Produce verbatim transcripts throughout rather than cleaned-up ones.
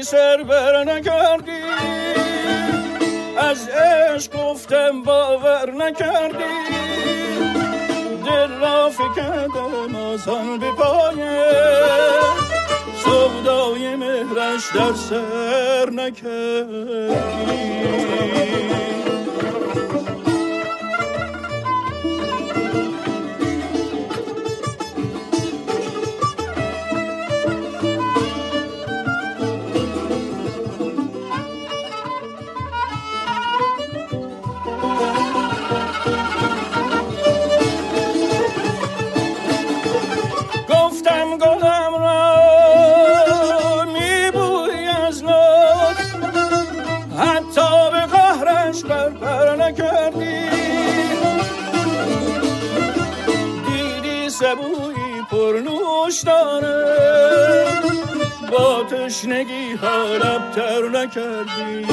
سر بر نکردی، از عشق گفتم باور نکردی، دل را فکندم آسان به پایه، سودای مهرش در سر نکردی. با تشنگی ها لبتر نکردی.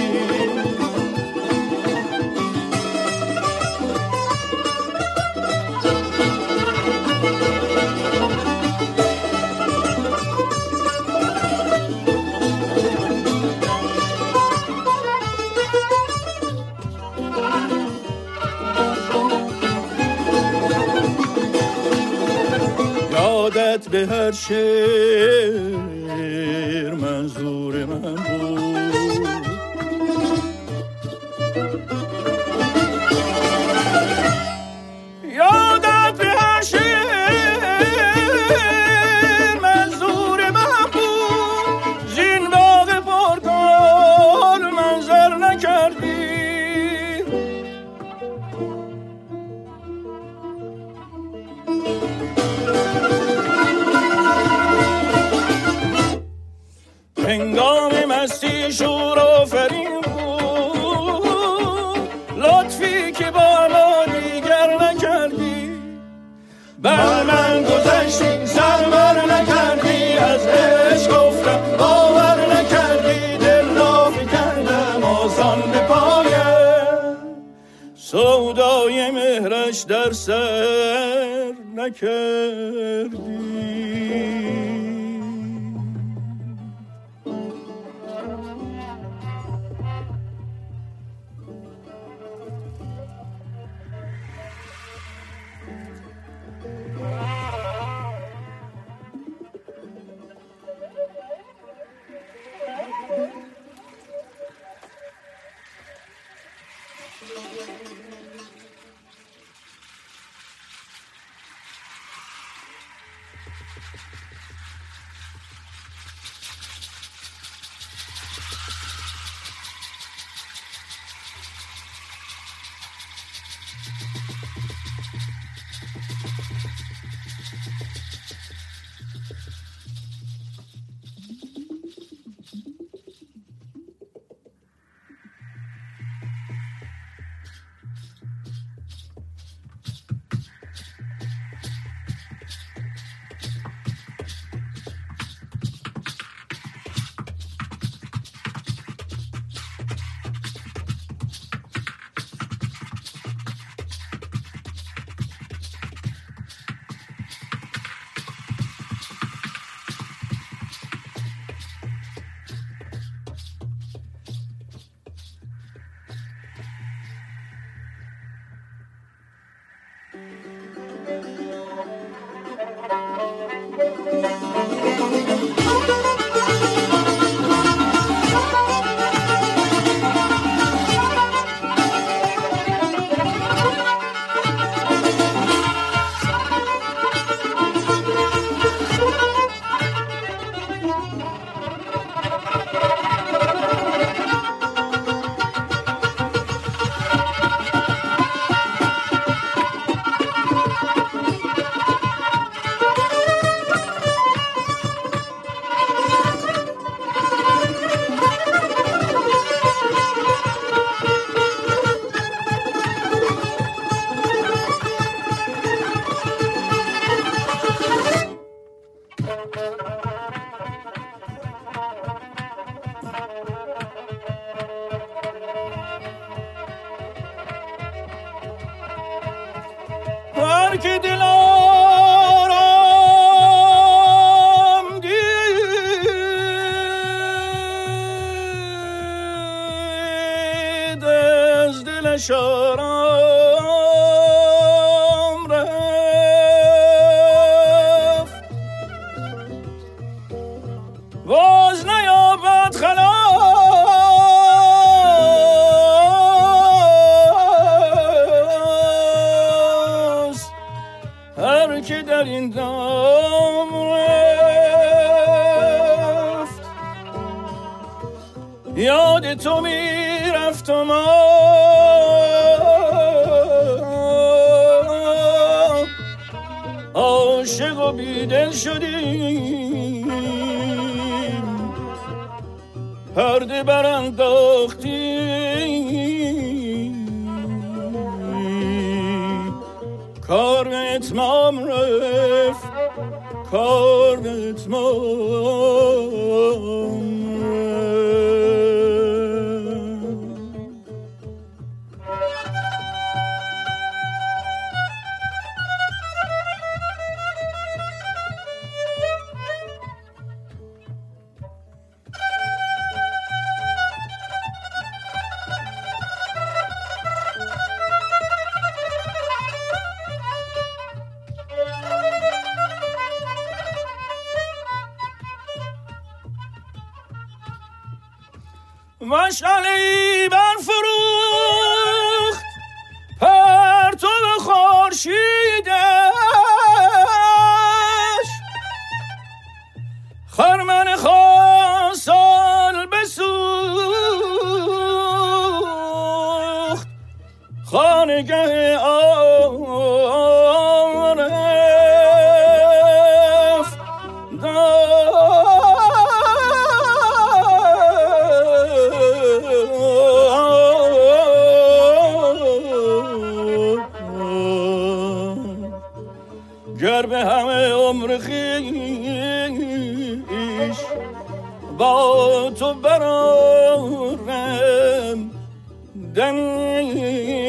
یادت به هر شعر منظور من بود، یادت به هر شعر منظور من بود، زین باغ پرگل منظر نکردی. هنگام مستی شور آفرین بود، لطفی که با ما دیگر نکردی، بر من گذشتی سر بر نکردی، از عشق گفتم باور نکردی، دل را فکندم آسان به پایه، سودای مهرش در سر نکردی. که دلارم دید دلش آرام رفت باز نیابد خلاص هر که در این دام رفت یاد تو میرفت و ما عاشق و بیدل شدیم پرده برانداختیم کار به اتمام رفت کار به اتمام مشعله‌ای برفروخت پرتو خورشیدش خرمن خاصان بسوخت خانگه آرف گر به همه عمر خویش با تو برارم دمی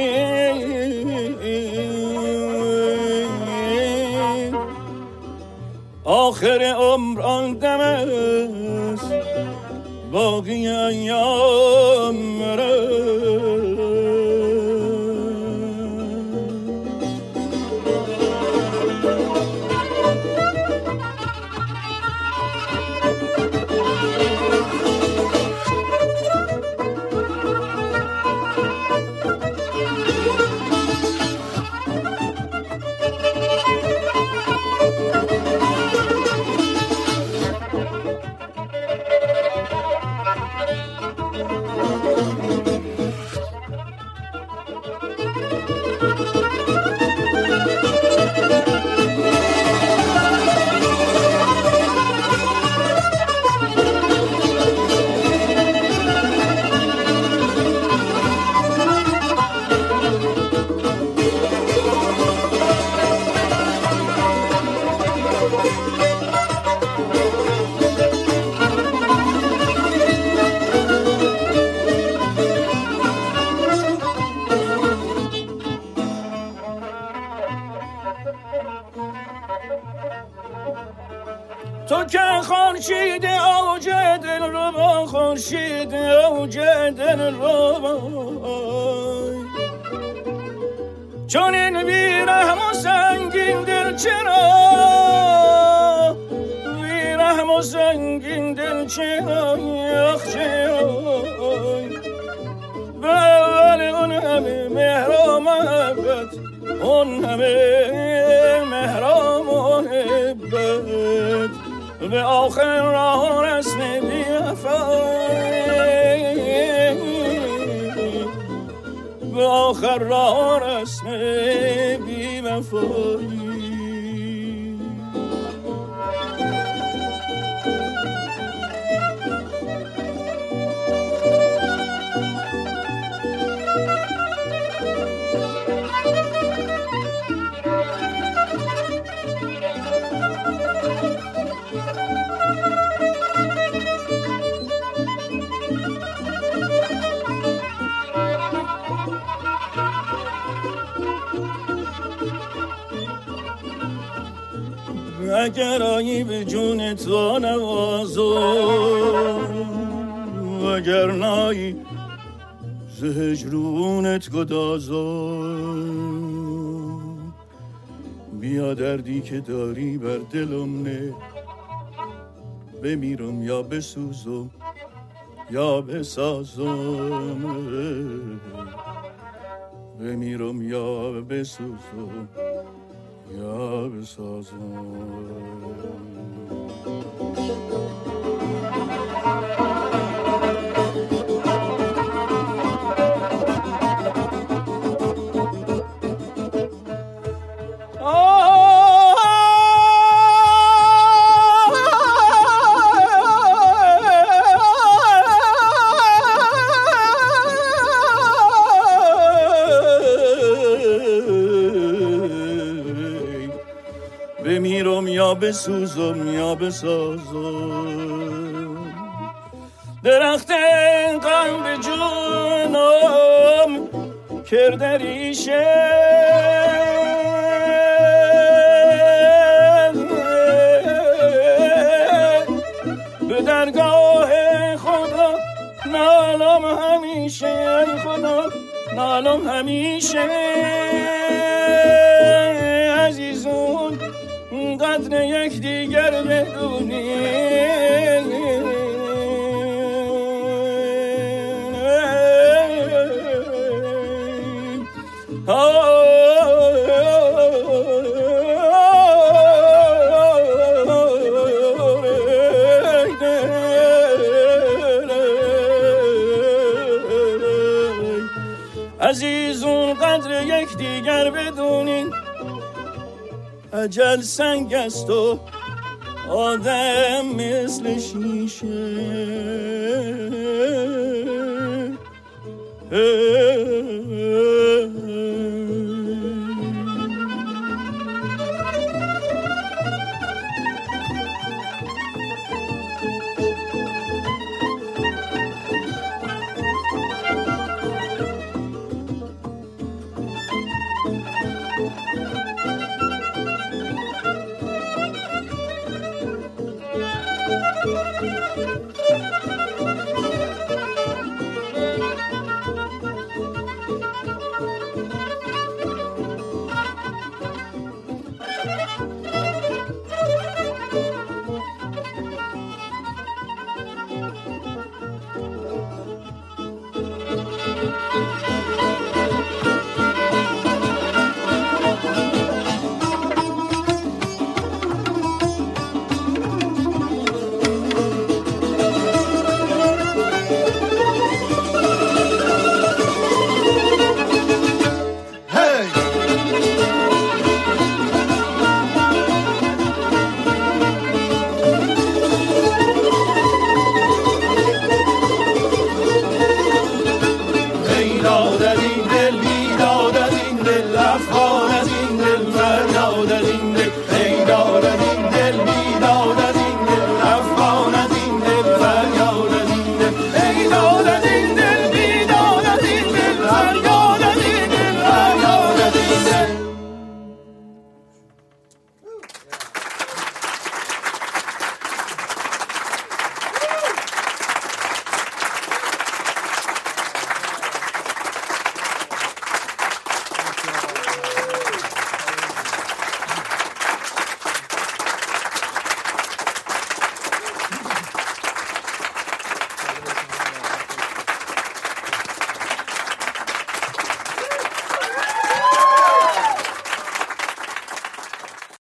آخر عمر آن دم است باقی ایام مرا تو که خورشید اوج دل رو با خورشید اوج دل رو با چون این بیرحم و سنگین دل چرا بیرحم و سنگین دل چرا یخ چرا بله اون همه مهر و محبت اون همه مهر و محبت به آخر راه رسم بی وفایی به آخر راه رسم بی وفایی اگر آیی به جون تو نوازو اگر نایی ز هجرونت گدازم. بیا دردی که داری بر دلم نه، بمیرم یا بسوزم یا بسازم، بمیرم یا بسوزم یا بسازم. بمیرم یا بسوزم یا بسازم. درخت غم به جونم کرده ریشه، به درگاه خدا نالم همیشه، خدا نالم همیشه. عزیزون قدر یک دیگر بدونیم، عزیزون قدر یک دیگر بدونین. اجل سنگ است و آدم مثل شیشه. دادی